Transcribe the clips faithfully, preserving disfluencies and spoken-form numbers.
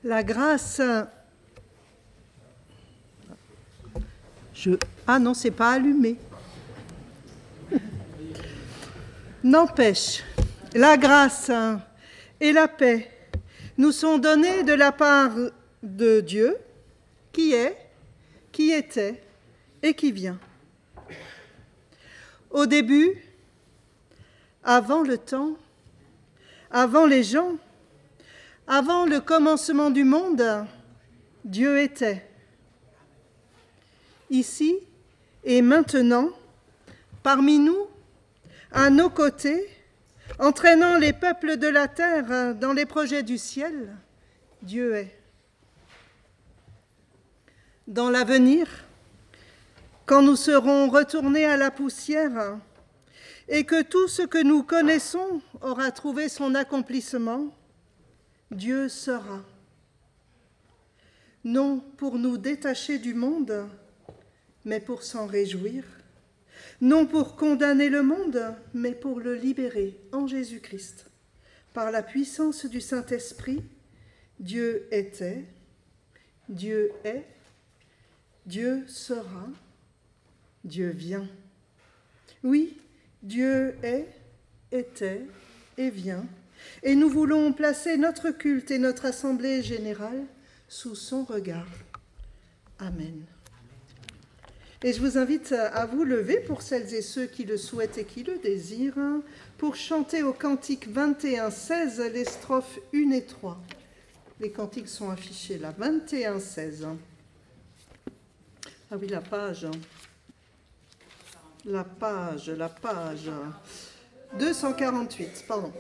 La grâce... Je... Ah non, c'est pas allumé. N'empêche, la grâce et la paix nous sont données de la part de Dieu, qui est, qui était et qui vient. Au début, avant le temps, avant les gens, avant le commencement du monde, Dieu était. Ici et maintenant, parmi nous, à nos côtés, entraînant les peuples de la terre dans les projets du ciel, Dieu est. Dans l'avenir, quand nous serons retournés à la poussière et que tout ce que nous connaissons aura trouvé son accomplissement, Dieu sera. Non pour nous détacher du monde, mais pour s'en réjouir. Non pour condamner le monde, mais pour le libérer en Jésus-Christ. Par la puissance du Saint-Esprit, Dieu était, Dieu est, Dieu sera, Dieu vient. Oui, Dieu est, était et vient. Et nous voulons placer notre culte et notre assemblée générale sous son regard. Amen. Et je vous invite à vous lever, pour celles et ceux qui le souhaitent et qui le désirent, pour chanter au cantique vingt et un seize les strophes un et trois. Les cantiques sont affichés là, vingt et un seize. Ah oui, la page. La page, la page. deux cent quarante-huit, pardon.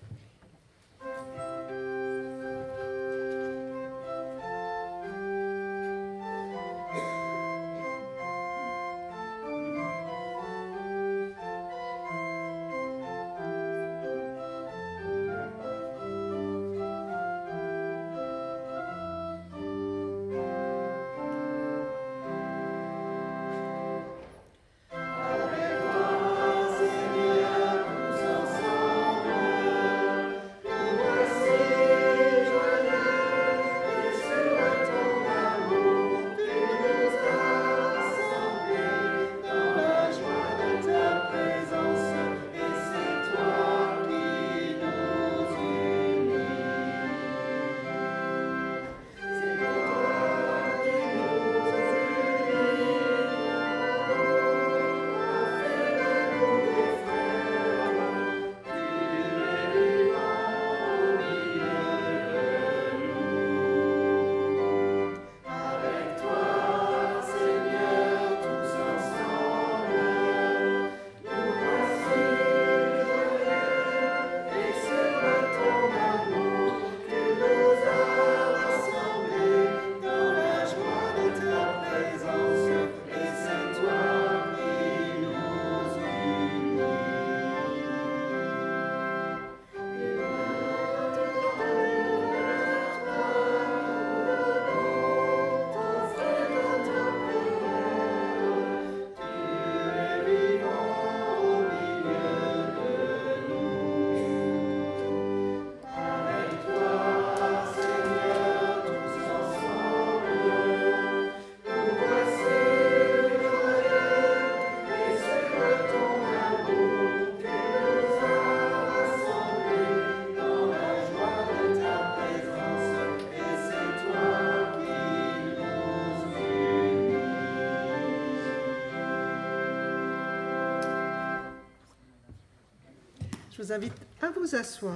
Je vous invite à vous asseoir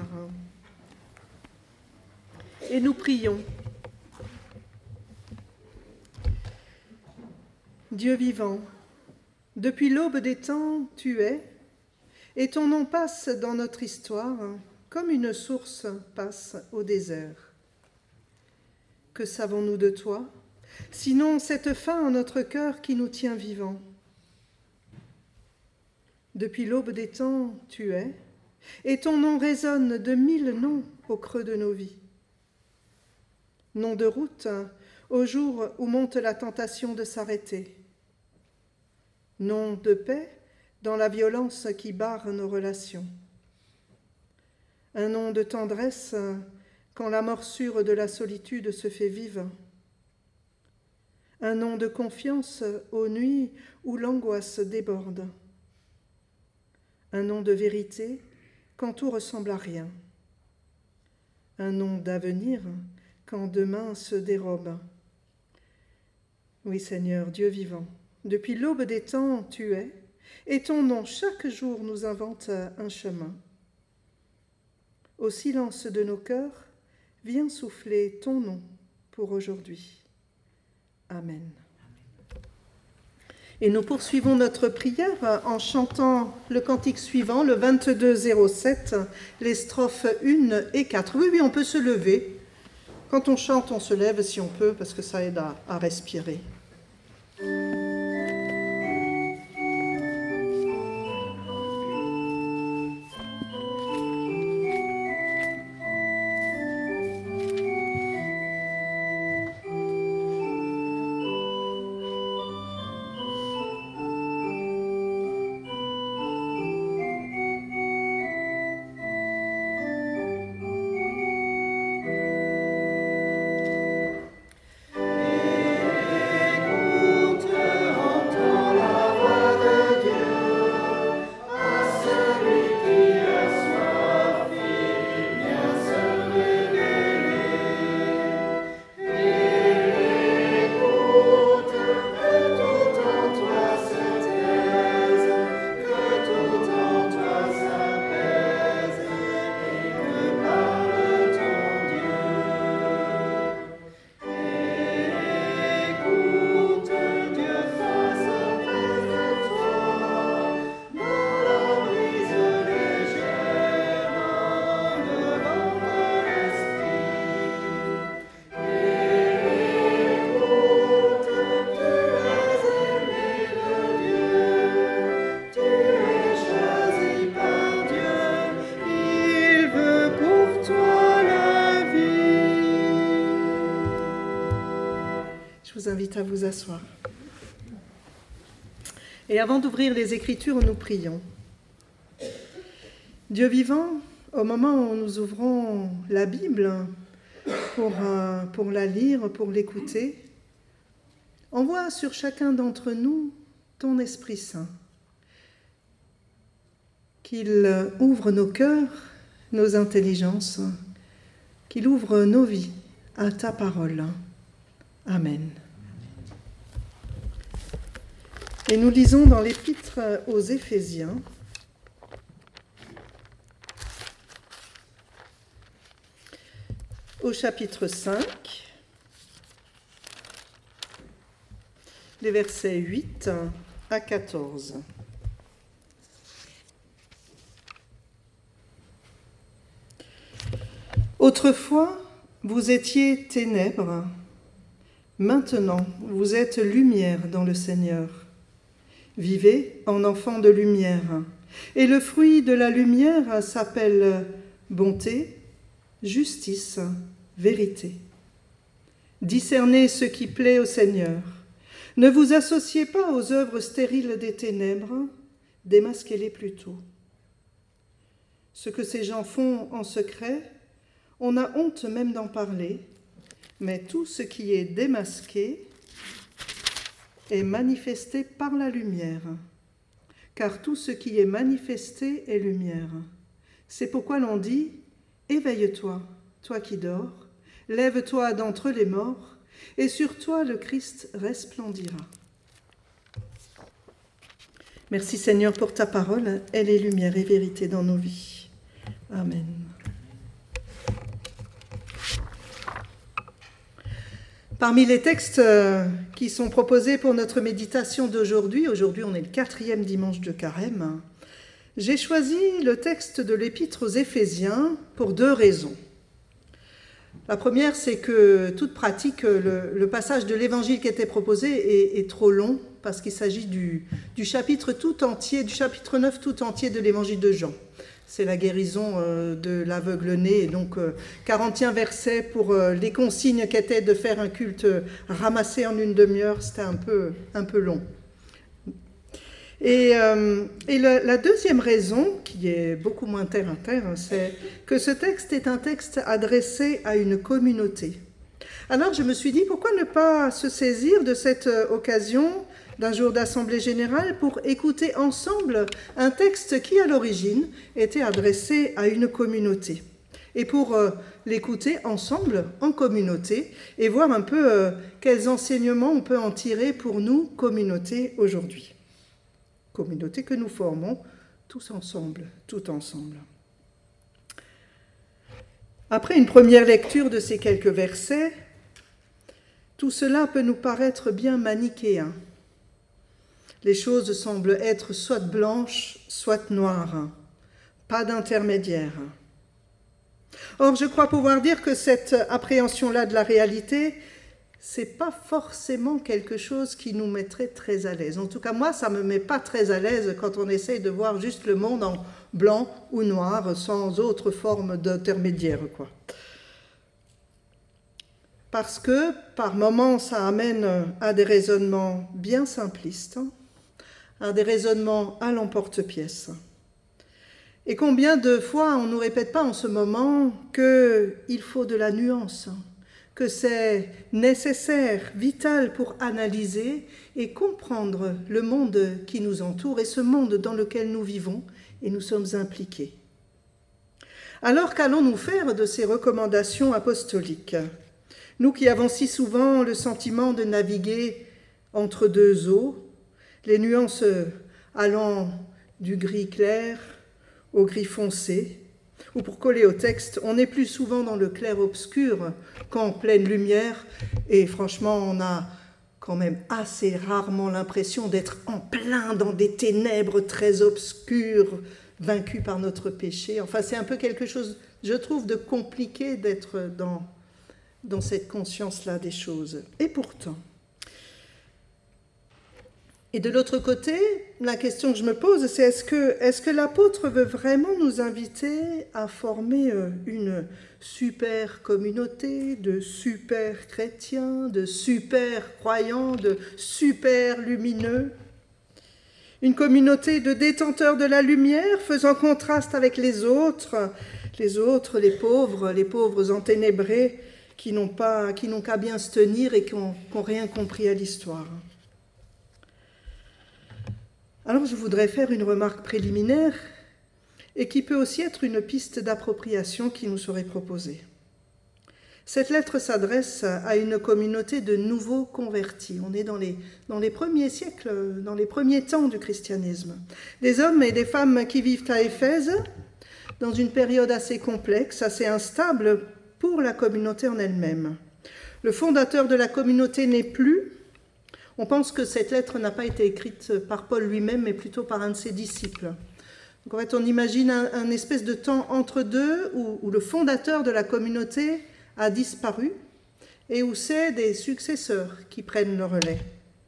et nous prions. Dieu vivant, depuis l'aube des temps, tu es, et ton nom passe dans notre histoire comme une source passe au désert. Que savons-nous de toi, sinon cette faim en notre cœur qui nous tient vivants? Depuis l'aube des temps, tu es, et ton nom résonne de mille noms au creux de nos vies. Nom de route, au jour où monte la tentation de s'arrêter. Nom de paix, dans la violence qui barre nos relations. Un nom de tendresse, quand la morsure de la solitude se fait vive. Un nom de confiance aux nuits où l'angoisse déborde. Un nom de vérité quand tout ressemble à rien. Un nom d'avenir quand demain se dérobe. Oui, Seigneur, Dieu vivant, depuis l'aube des temps, tu es, et ton nom chaque jour nous invente un chemin. Au silence de nos cœurs, viens souffler ton nom pour aujourd'hui. Amen. Et nous poursuivons notre prière en chantant le cantique suivant, le vingt-deux zéro sept, les strophes un et quatre. Oui, oui, on peut se lever. Quand on chante, on se lève si on peut, parce que ça aide à, à respirer. À vous asseoir. Et avant d'ouvrir les Écritures, nous prions. Dieu vivant, au moment où nous ouvrons la Bible pour, euh, pour la lire, pour l'écouter, envoie sur chacun d'entre nous ton Esprit Saint, qu'il ouvre nos cœurs, nos intelligences, qu'il ouvre nos vies à ta parole. Amen. Et nous lisons dans l'Épître aux Éphésiens, au chapitre cinq, les versets huit à quatorze. Autrefois, vous étiez ténèbres, maintenant vous êtes lumière dans le Seigneur. Vivez en enfants de lumière, et le fruit de la lumière s'appelle bonté, justice, vérité. Discernez ce qui plaît au Seigneur. Ne vous associez pas aux œuvres stériles des ténèbres, démasquez-les plutôt. Ce que ces gens font en secret, on a honte même d'en parler, mais tout ce qui est démasqué est manifesté par la lumière, car tout ce qui est manifesté est lumière. C'est pourquoi l'on dit « Éveille-toi, toi qui dors, lève-toi d'entre les morts, et sur toi le Christ resplendira. » Merci Seigneur pour ta parole, elle est lumière et vérité dans nos vies. Amen. Parmi les textes qui sont proposés pour notre méditation d'aujourd'hui, aujourd'hui on est le quatrième dimanche de Carême, j'ai choisi le texte de l'Épître aux Éphésiens pour deux raisons. La première, c'est que toute pratique, le, le passage de l'Évangile qui était proposé est, est trop long, parce qu'il s'agit du, du chapitre tout entier, du chapitre neuf tout entier de l'Évangile de Jean. C'est la guérison euh, de l'aveugle-né, et donc euh, quarante et un versets pour euh, les consignes qui étaient de faire un culte ramassé en une demi-heure, c'était un peu, un peu long. Et, euh, et le, la deuxième raison, qui est beaucoup moins terre à terre, c'est que ce texte est un texte adressé à une communauté. Alors je me suis dit, pourquoi ne pas se saisir de cette occasion d'un jour d'Assemblée générale pour écouter ensemble un texte qui, à l'origine, était adressé à une communauté. Et pour euh, l'écouter ensemble, en communauté, et voir un peu euh, quels enseignements on peut en tirer pour nous, communauté, aujourd'hui. Communauté que nous formons tous ensemble, tout ensemble. Après une première lecture de ces quelques versets, tout cela peut nous paraître bien manichéen. Les choses semblent être soit blanches, soit noires, pas d'intermédiaire. Or, je crois pouvoir dire que cette appréhension-là de la réalité, c'est pas forcément quelque chose qui nous mettrait très à l'aise. En tout cas, moi, ça me met pas très à l'aise quand on essaye de voir juste le monde en blanc ou noir, sans autre forme d'intermédiaire, quoi. Parce que, par moments, ça amène à des raisonnements bien simplistes, à des raisonnements à l'emporte-pièce. Et combien de fois on ne nous répète pas en ce moment qu'il faut de la nuance, que c'est nécessaire, vital pour analyser et comprendre le monde qui nous entoure et ce monde dans lequel nous vivons et nous sommes impliqués. Alors qu'allons-nous faire de ces recommandations apostoliques ? Nous qui avons si souvent le sentiment de naviguer entre deux eaux, les nuances allant du gris clair au gris foncé, ou pour coller au texte, on est plus souvent dans le clair-obscur qu'en pleine lumière, et franchement, on a quand même assez rarement l'impression d'être en plein dans des ténèbres très obscures, vaincus par notre péché. Enfin, c'est un peu quelque chose, je trouve, de compliqué d'être dans, dans cette conscience-là des choses. Et pourtant, et de l'autre côté, la question que je me pose, c'est est-ce que, est-ce que l'apôtre veut vraiment nous inviter à former une super communauté de super chrétiens, de super croyants, de super lumineux ? Une communauté de détenteurs de la lumière faisant contraste avec les autres, les autres, les pauvres, les pauvres enténébrés qui n'ont pas, qui n'ont qu'à bien se tenir et qui n'ont rien compris à l'histoire. Alors je voudrais faire une remarque préliminaire et qui peut aussi être une piste d'appropriation qui nous serait proposée. Cette lettre s'adresse à une communauté de nouveaux convertis. On est dans les, dans les premiers siècles, dans les premiers temps du christianisme. Des hommes et des femmes qui vivent à Éphèse dans une période assez complexe, assez instable pour la communauté en elle-même. Le fondateur de la communauté n'est plus. On pense que cette lettre n'a pas été écrite par Paul lui-même, mais plutôt par un de ses disciples. Donc en fait, on imagine un, un espèce de temps entre deux où, où le fondateur de la communauté a disparu et où c'est des successeurs qui prennent le relais.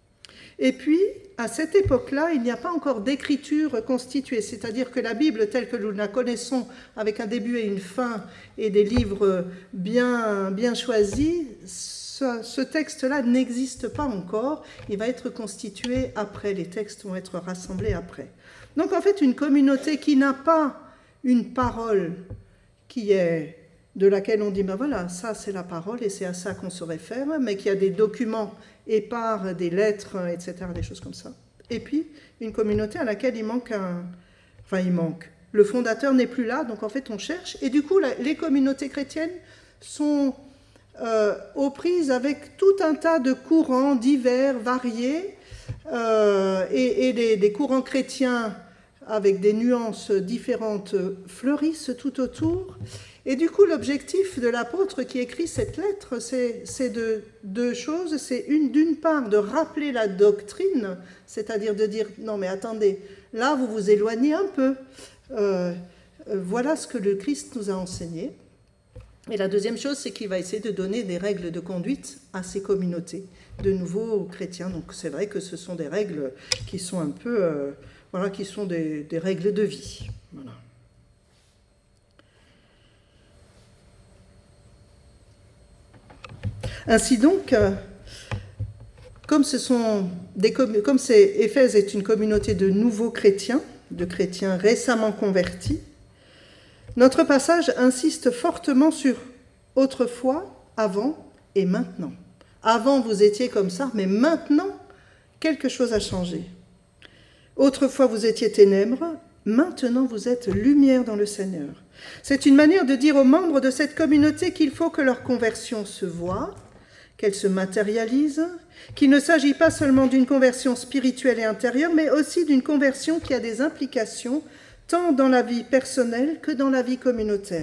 Et puis, à cette époque-là, il n'y a pas encore d'écriture constituée, c'est-à-dire que la Bible telle que nous la connaissons, avec un début et une fin et des livres bien, bien choisis, ce, ce texte-là n'existe pas encore, il va être constitué après, les textes vont être rassemblés après. Donc en fait, une communauté qui n'a pas une parole qui est de laquelle on dit, ben voilà, ça c'est la parole et c'est à ça qu'on se réfère, mais qui a des documents épars, des lettres, et cetera, des choses comme ça. Et puis, une communauté à laquelle il manque un... Enfin, il manque. Le fondateur n'est plus là, donc en fait, on cherche. Et du coup, la, les communautés chrétiennes sont euh, aux prises avec tout un tas de courants divers, variés, euh, et, et des, des courants chrétiens avec des nuances différentes fleurissent tout autour. Et du coup, l'objectif de l'apôtre qui écrit cette lettre, c'est, c'est de deux choses. C'est une, d'une part de rappeler la doctrine, c'est-à-dire de dire, non mais attendez, là vous vous éloignez un peu. Euh, voilà ce que le Christ nous a enseigné. Et la deuxième chose, c'est qu'il va essayer de donner des règles de conduite à ces communautés, de nouveaux chrétiens. Donc c'est vrai que ce sont des règles qui sont un peu, euh, voilà, qui sont des, des règles de vie. Voilà. Ainsi donc, comme, ce sont des, comme c'est, Éphèse est une communauté de nouveaux chrétiens, de chrétiens récemment convertis, notre passage insiste fortement sur autrefois, avant et maintenant. Avant, vous étiez comme ça, mais maintenant, quelque chose a changé. Autrefois, vous étiez ténèbres, maintenant, vous êtes lumière dans le Seigneur. C'est une manière de dire aux membres de cette communauté qu'il faut que leur conversion se voie, qu'elle se matérialise, qu'il ne s'agit pas seulement d'une conversion spirituelle et intérieure, mais aussi d'une conversion qui a des implications tant dans la vie personnelle que dans la vie communautaire.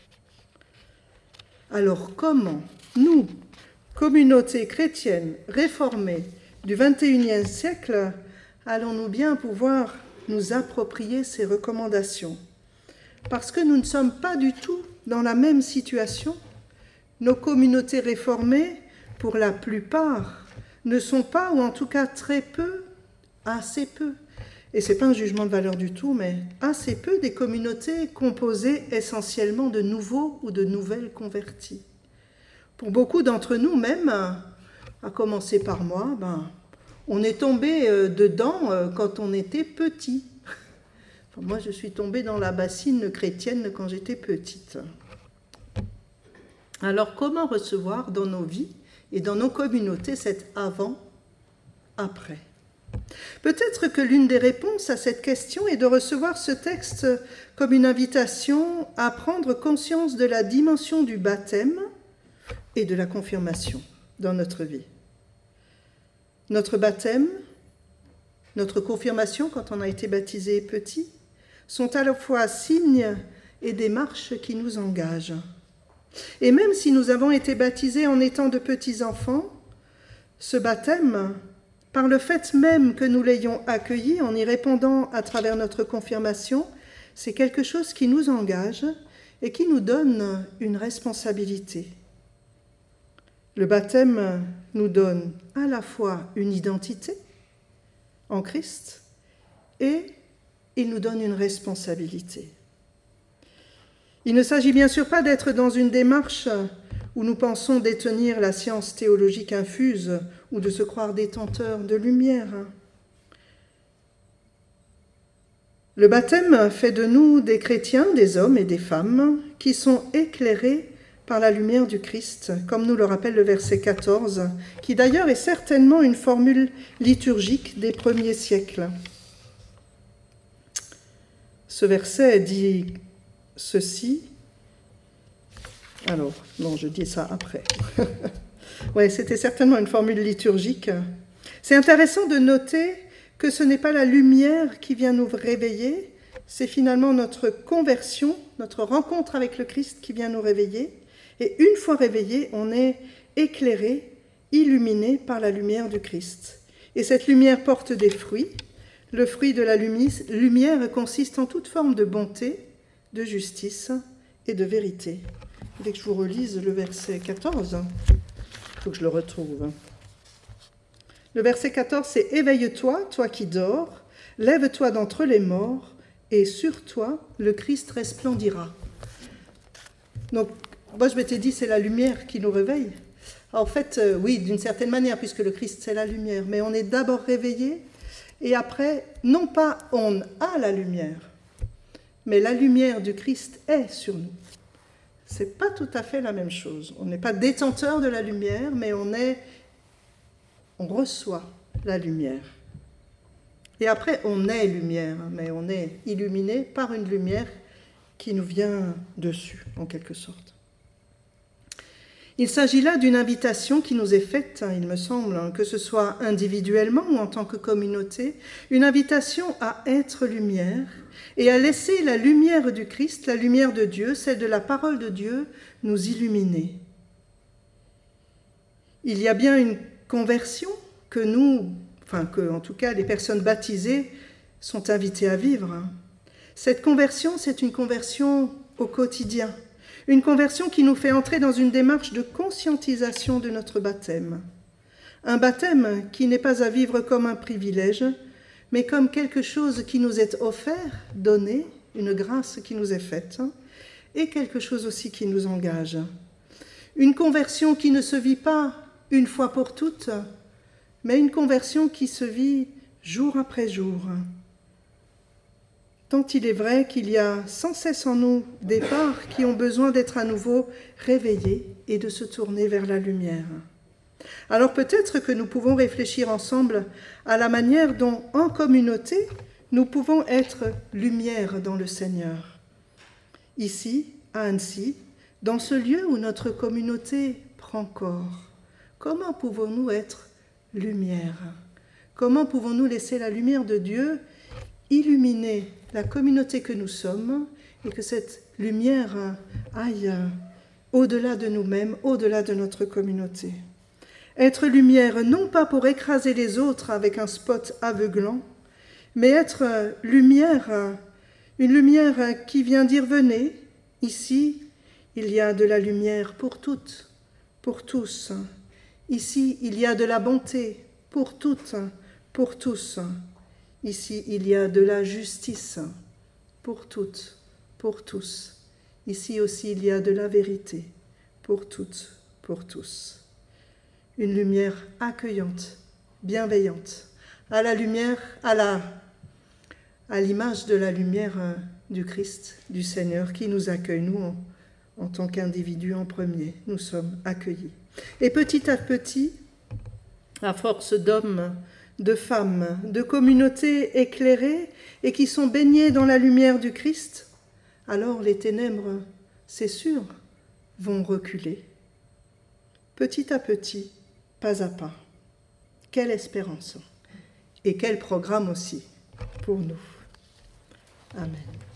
Alors comment nous, communauté chrétienne réformée du vingt et unième siècle, allons-nous bien pouvoir nous approprier ces recommandations? Parce que nous ne sommes pas du tout dans la même situation. Nos communautés réformées, pour la plupart, ne sont pas, ou en tout cas très peu, assez peu, et ce n'est pas un jugement de valeur du tout, mais assez peu des communautés composées essentiellement de nouveaux ou de nouvelles convertis. Pour beaucoup d'entre nous, même, à commencer par moi, ben, on est tombé dedans quand on était petit. Enfin, moi, je suis tombée dans la bassine chrétienne quand j'étais petite. Alors, comment recevoir dans nos vies et dans nos communautés cet avant-après ? Peut-être que l'une des réponses à cette question est de recevoir ce texte comme une invitation à prendre conscience de la dimension du baptême et de la confirmation dans notre vie. Notre baptême, notre confirmation quand on a été baptisé petit, sont à la fois signes et des marches qui nous engagent. Et même si nous avons été baptisés en étant de petits enfants, ce baptême, par le fait même que nous l'ayons accueilli en y répondant à travers notre confirmation, c'est quelque chose qui nous engage et qui nous donne une responsabilité. Le baptême nous donne à la fois une identité en Christ et il nous donne une responsabilité. Il ne s'agit bien sûr pas d'être dans une démarche où nous pensons détenir la science théologique infuse ou de se croire détenteurs de lumière. Le baptême fait de nous des chrétiens, des hommes et des femmes qui sont éclairés par la lumière du Christ, comme nous le rappelle le verset quatorze, qui d'ailleurs est certainement une formule liturgique des premiers siècles. Ce verset dit ceci. Alors, non, je dis ça après. Oui, c'était certainement une formule liturgique. C'est intéressant de noter que ce n'est pas la lumière qui vient nous réveiller, c'est finalement notre conversion, notre rencontre avec le Christ qui vient nous réveiller. Et une fois réveillé, on est éclairé, illuminé par la lumière du Christ. Et cette lumière porte des fruits. Le fruit de la lumière consiste en toute forme de bonté, de justice et de vérité. Il faut que je vous relise le verset quatorze. Il faut que je le retrouve. Le verset quatorze, c'est « Éveille-toi, toi qui dors, lève-toi d'entre les morts, et sur toi le Christ resplendira. » Donc, moi je m'étais dit, c'est la lumière qui nous réveille. En fait, euh, oui, d'une certaine manière, puisque le Christ c'est la lumière, mais on est d'abord réveillé, et après, non pas on a la lumière, mais la lumière du Christ est sur nous. Ce n'est pas tout à fait la même chose. On n'est pas détenteur de la lumière, mais on est, on reçoit la lumière. Et après, on est lumière, mais on est illuminé par une lumière qui nous vient dessus, en quelque sorte. Il s'agit là d'une invitation qui nous est faite, il me semble, que ce soit individuellement ou en tant que communauté, une invitation à être lumière et à laisser la lumière du Christ, la lumière de Dieu, celle de la parole de Dieu, nous illuminer. Il y a bien une conversion que nous, enfin que en tout cas les personnes baptisées sont invitées à vivre. Cette conversion, c'est une conversion au quotidien. Une conversion qui nous fait entrer dans une démarche de conscientisation de notre baptême. Un baptême qui n'est pas à vivre comme un privilège, mais comme quelque chose qui nous est offert, donné, une grâce qui nous est faite, et quelque chose aussi qui nous engage. Une conversion qui ne se vit pas une fois pour toutes, mais une conversion qui se vit jour après jour. Tant il est vrai qu'il y a sans cesse en nous des parts qui ont besoin d'être à nouveau réveillées et de se tourner vers la lumière. Alors peut-être que nous pouvons réfléchir ensemble à la manière dont, en communauté, nous pouvons être lumière dans le Seigneur. Ici, à Annecy, dans ce lieu où notre communauté prend corps, comment pouvons-nous être lumière? Comment pouvons-nous laisser la lumière de Dieu illuminer la communauté que nous sommes et que cette lumière aille au-delà de nous-mêmes, au-delà de notre communauté? Être lumière, non pas pour écraser les autres avec un spot aveuglant, mais être lumière, une lumière qui vient dire « Venez, ici, il y a de la lumière pour toutes, pour tous. Ici, il y a de la bonté pour toutes, pour tous. Ici, il y a de la justice pour toutes, pour tous. Ici aussi, il y a de la vérité pour toutes, pour tous. » Une lumière accueillante, bienveillante, à la lumière, à la, à l'image de la lumière du Christ, du Seigneur, qui nous accueille, nous, en, en tant qu'individus en premier. Nous sommes accueillis. Et petit à petit, à force d'hommes, de femmes, de communautés éclairées et qui sont baignées dans la lumière du Christ, alors les ténèbres, c'est sûr, vont reculer. Petit à petit, pas à pas. Quelle espérance et quel programme aussi pour nous. Amen.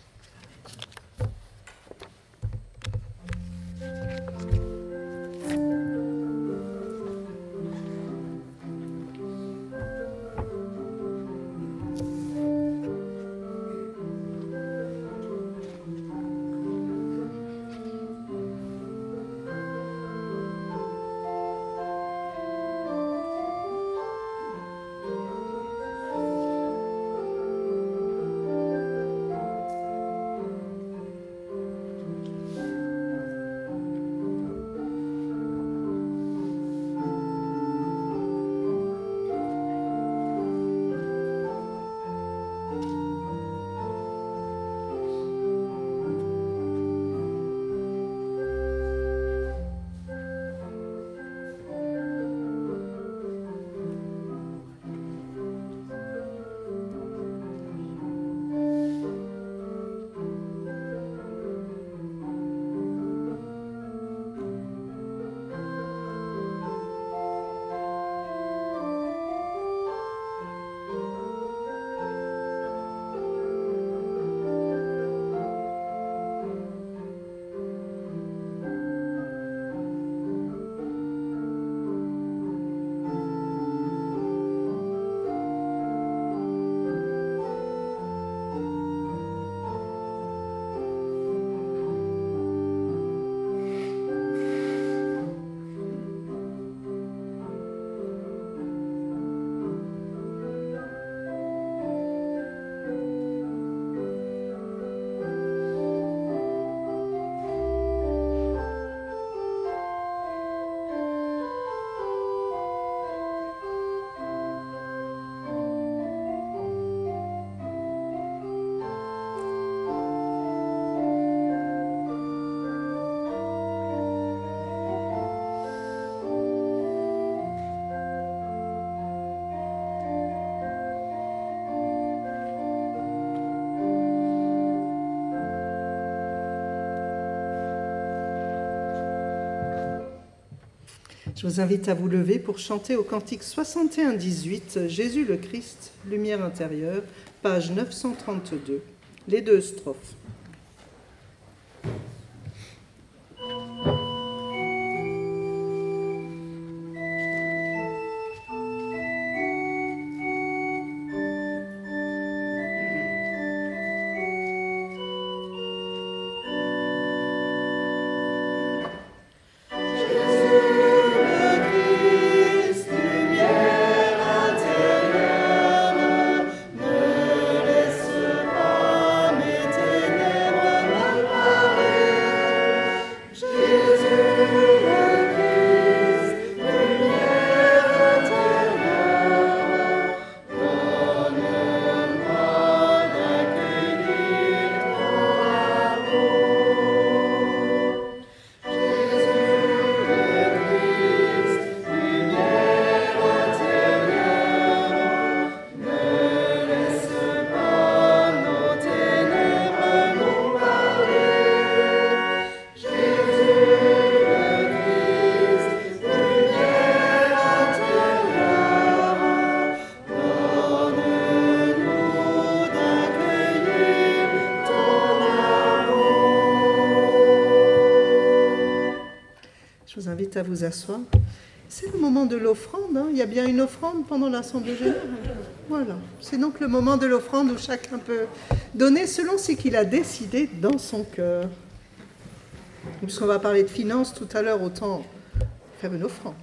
Je vous invite à vous lever pour chanter au cantique soixante et un dix-huit, Jésus le Christ, lumière intérieure, page neuf cent trente-deux, les deux strophes. Laisse pas m'éteindre. Je vous invite à vous asseoir. C'est le moment de l'offrande. Hein. Il y a bien une offrande pendant l'Assemblée générale. Voilà. C'est donc le moment de l'offrande où chacun peut donner selon ce qu'il a décidé dans son cœur. Puisqu'on va parler de finances tout à l'heure, autant faire une offrande.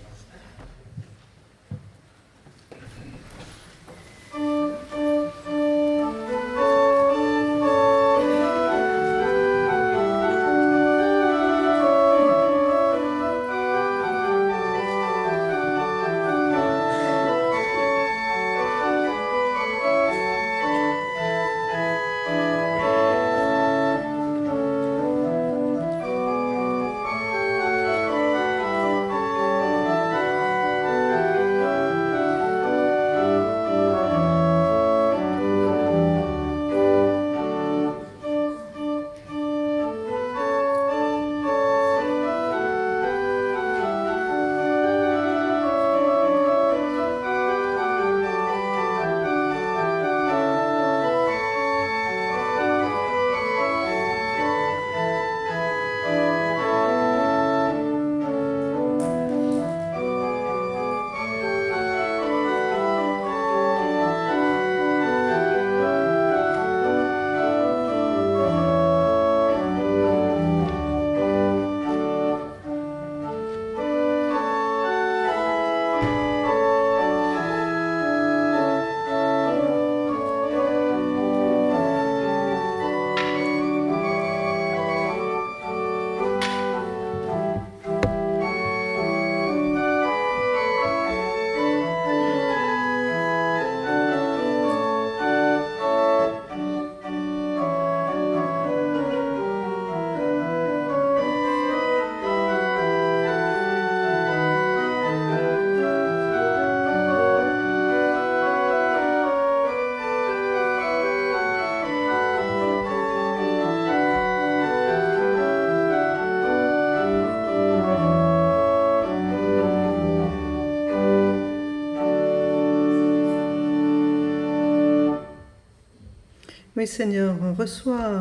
Oui, Seigneur, reçois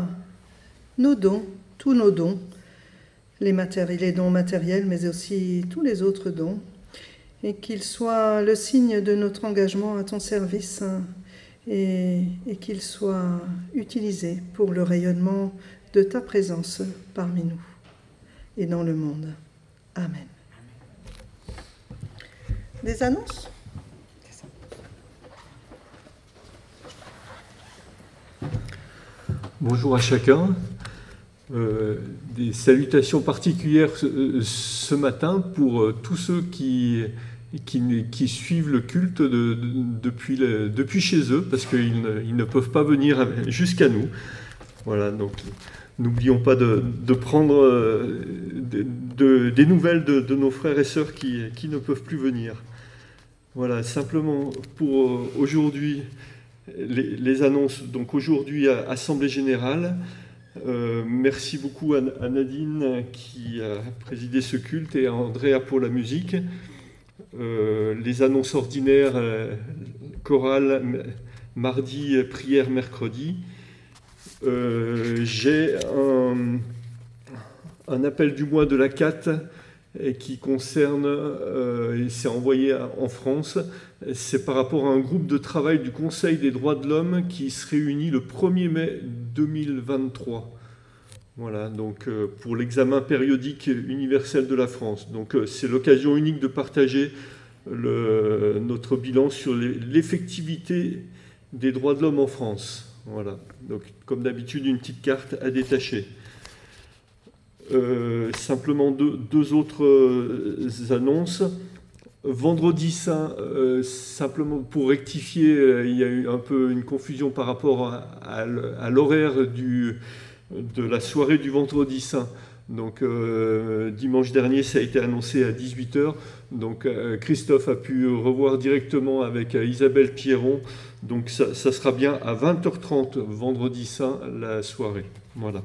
nos dons, tous nos dons, les, matéri- les dons matériels, mais aussi tous les autres dons, et qu'ils soient le signe de notre engagement à ton service et, et qu'ils soient utilisés pour le rayonnement de ta présence parmi nous et dans le monde. Amen. Des annonces ? Bonjour à chacun. Euh, des salutations particulières ce, ce matin pour euh, tous ceux qui, qui, qui suivent le culte de, de, depuis, le, depuis chez eux, parce qu'ils ne, ils ne peuvent pas venir jusqu'à nous. Voilà, donc n'oublions pas de, de prendre euh, de, de, des nouvelles de, de nos frères et sœurs qui, qui ne peuvent plus venir. Voilà, simplement pour euh, aujourd'hui, Les, les annonces. Donc aujourd'hui, à Assemblée Générale, euh, merci beaucoup à, à Nadine qui a présidé ce culte et à Andrea pour la musique. Euh, les annonces ordinaires, euh, chorale, mardi, prière, mercredi. Euh, j'ai un, un appel du mois de la C A T et qui concerne, euh, et c'est envoyé en France, c'est par rapport à un groupe de travail du Conseil des droits de l'homme qui se réunit le premier mai deux mille vingt-trois. Voilà, donc euh, pour l'examen périodique universel de la France. Donc euh, c'est l'occasion unique de partager le, notre bilan sur les, l'effectivité des droits de l'homme en France. Voilà, donc comme d'habitude, une petite carte à détacher. Euh, simplement deux, deux autres euh, annonces. Vendredi saint, euh, simplement pour rectifier, euh, il y a eu un peu une confusion par rapport à, à, à l'horaire du, de la soirée du vendredi saint. Donc euh, dimanche dernier, ça a été annoncé à dix-huit heures. Donc euh, Christophe a pu revoir directement avec euh, Isabelle Pierron. Donc ça, ça sera bien à vingt heures trente vendredi saint la soirée. Voilà.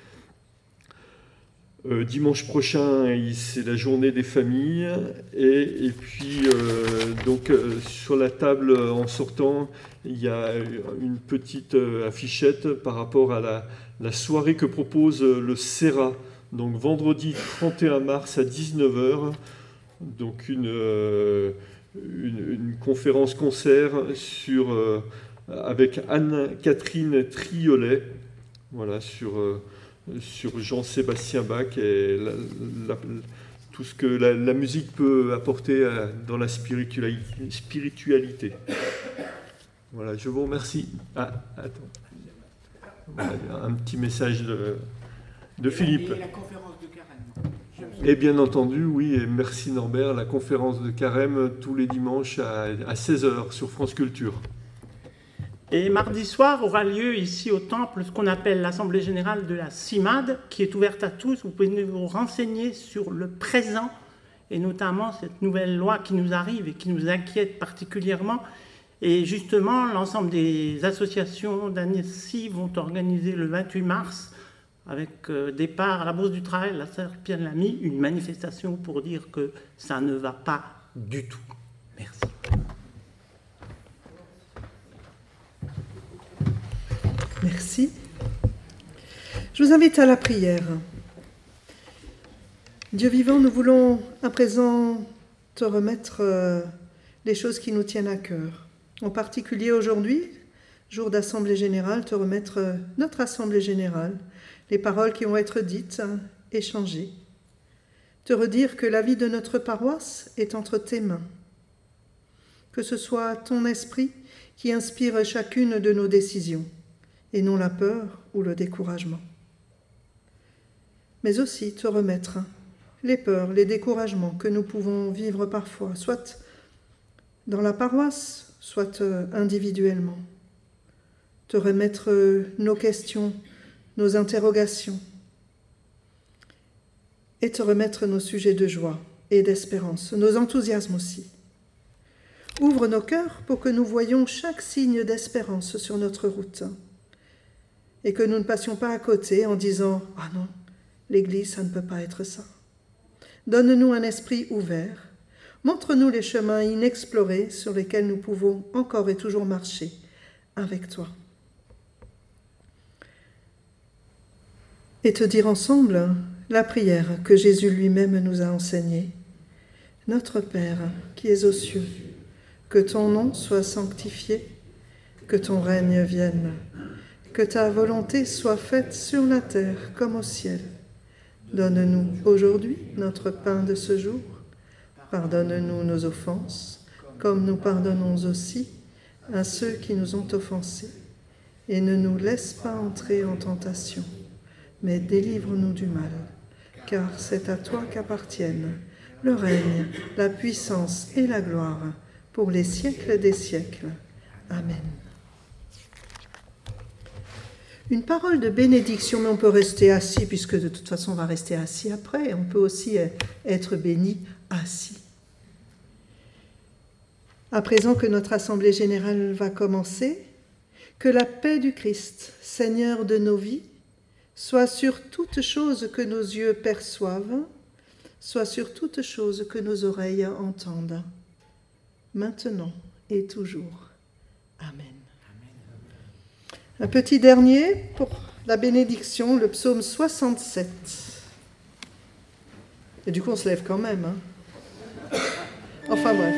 Euh, dimanche prochain, c'est la journée des familles. Et, et puis, euh, donc, euh, sur la table, en sortant, il y a une petite euh, affichette par rapport à la, la soirée que propose le C E R A donc vendredi trente et un mars à dix-neuf heures, donc une, euh, une, une conférence-concert sur, euh, avec Anne-Catherine Triolet, voilà, sur, euh, sur Jean-Sébastien Bach et la, la, tout ce que la, la musique peut apporter à, dans la spiritualité. spiritualité. Voilà, je vous remercie. Ah, attends. Voilà, un petit message de, de Philippe. Et la conférence de carême. Et bien entendu, oui, et merci Norbert, la conférence de carême tous les dimanches à, à seize heures sur France Culture. Et mardi soir aura lieu ici au Temple ce qu'on appelle l'Assemblée Générale de la CIMAD, qui est ouverte à tous. Vous pouvez vous renseigner sur le présent, et notamment cette nouvelle loi qui nous arrive et qui nous inquiète particulièrement. Et justement, l'ensemble des associations d'Annecy vont organiser le vingt-huit mars, avec euh, départ à la Bourse du Travail, la sœur Pierre Lamy, une manifestation pour dire que ça ne va pas du tout. Merci. Merci. Je vous invite à la prière. Dieu vivant, nous voulons à présent te remettre euh, les choses qui nous tiennent à cœur. En particulier aujourd'hui, jour d'Assemblée Générale, te remettre euh, notre Assemblée Générale, les paroles qui vont être dites, hein, échangées. Te redire que la vie de notre paroisse est entre tes mains. Que ce soit ton esprit qui inspire chacune de nos décisions, et non la peur ou le découragement. Mais aussi te remettre les peurs, les découragements que nous pouvons vivre parfois, soit dans la paroisse, soit individuellement. Te remettre nos questions, nos interrogations, et te remettre nos sujets de joie et d'espérance, nos enthousiasmes aussi. Ouvre nos cœurs pour que nous voyions chaque signe d'espérance sur notre route, et que nous ne passions pas à côté en disant « Ah non, l'Église, ça ne peut pas être ça ». Donne-nous un esprit ouvert, montre-nous les chemins inexplorés sur lesquels nous pouvons encore et toujours marcher avec toi. Et te dire ensemble la prière que Jésus lui-même nous a enseignée. Notre Père, qui es aux cieux, que ton nom soit sanctifié, que ton règne vienne. Que ta volonté soit faite sur la terre comme au ciel. Donne-nous aujourd'hui notre pain de ce jour. Pardonne-nous nos offenses, comme nous pardonnons aussi à ceux qui nous ont offensés. Et ne nous laisse pas entrer en tentation, mais délivre-nous du mal. Car c'est à toi qu'appartiennent le règne, la puissance et la gloire pour les siècles des siècles. Amen. Une parole de bénédiction, mais on peut rester assis, puisque de toute façon on va rester assis après. On peut aussi être béni assis. À présent que notre Assemblée Générale va commencer, que la paix du Christ, Seigneur de nos vies, soit sur toute chose que nos yeux perçoivent, soit sur toute chose que nos oreilles entendent, maintenant et toujours. Amen. Un petit dernier pour la bénédiction, le psaume soixante-sept. Et du coup, on se lève quand même. Hein. Enfin bref.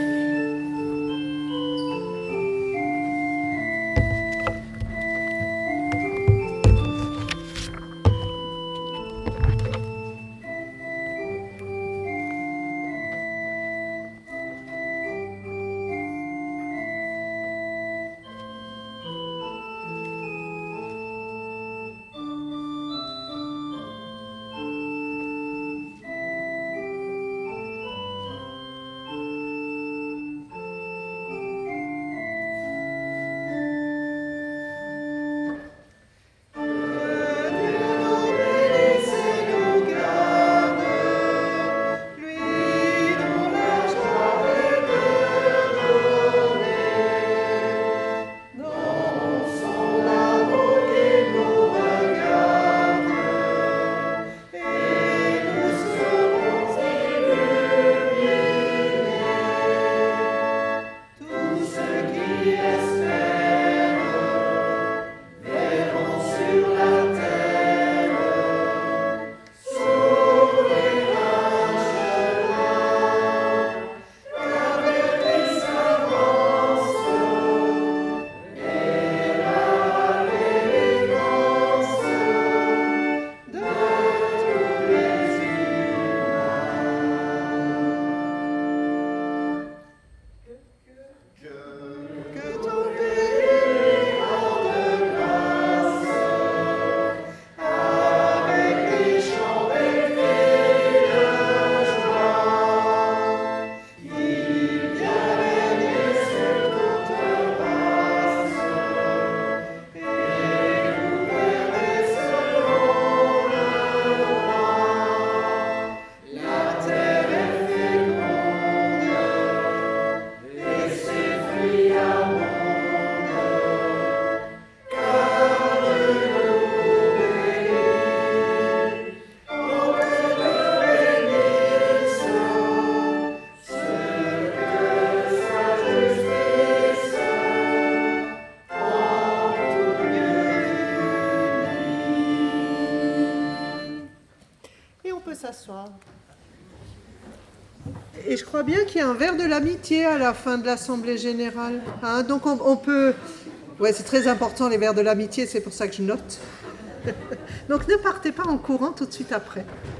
Et, et je crois bien qu'il y a un verre de l'amitié à la fin de l'Assemblée générale. Hein, donc on, on peut... Ouais, c'est très important les verres de l'amitié, c'est pour ça que je note. Donc ne partez pas en courant tout de suite après.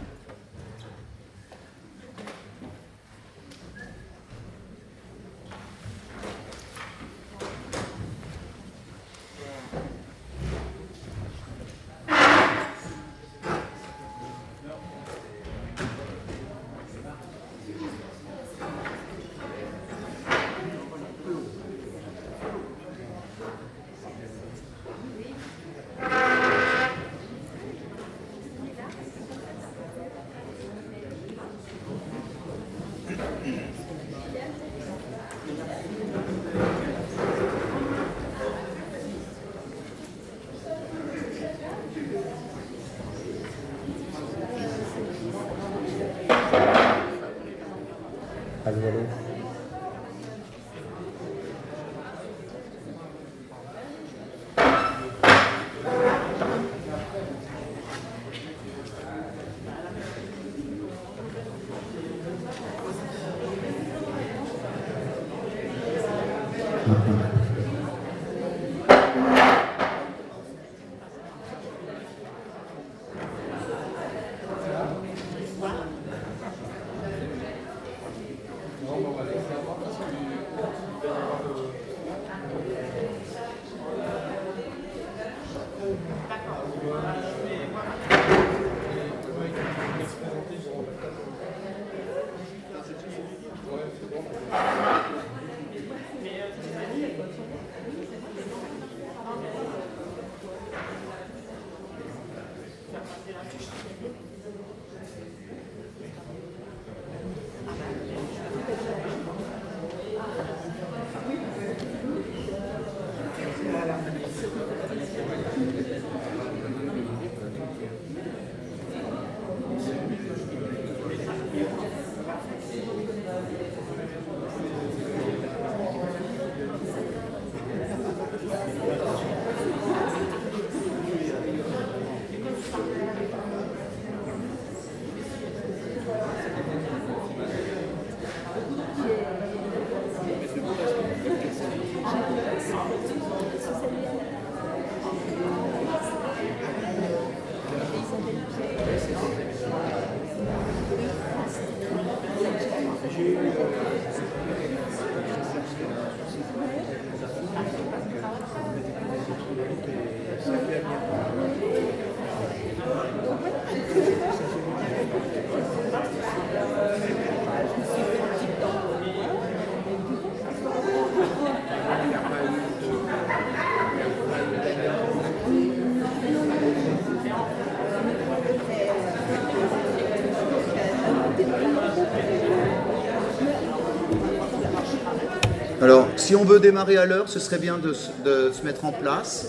Alors, si on veut démarrer à l'heure, ce serait bien de, de se mettre en place.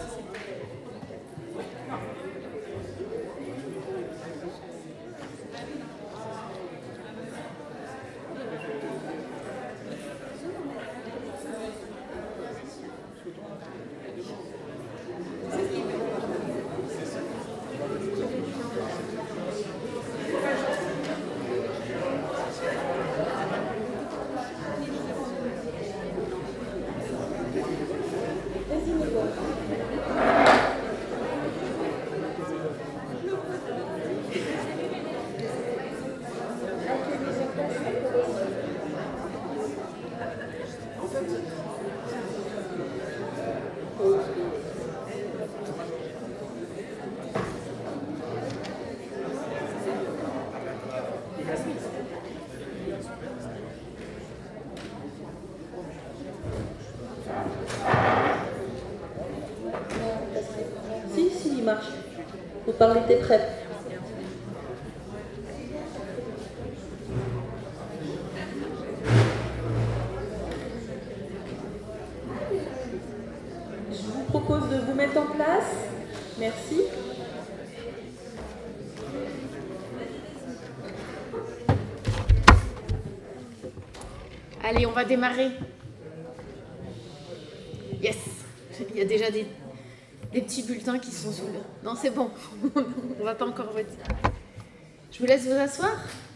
Si, si, il marche. Vous parlez des prêts. Je vous propose de vous mettre en place. Merci. Allez, on va démarrer. Yes. Il y a déjà des, des petits bulletins qui sont sous le... Non, c'est bon. On va pas encore voter. Je vous laisse vous asseoir.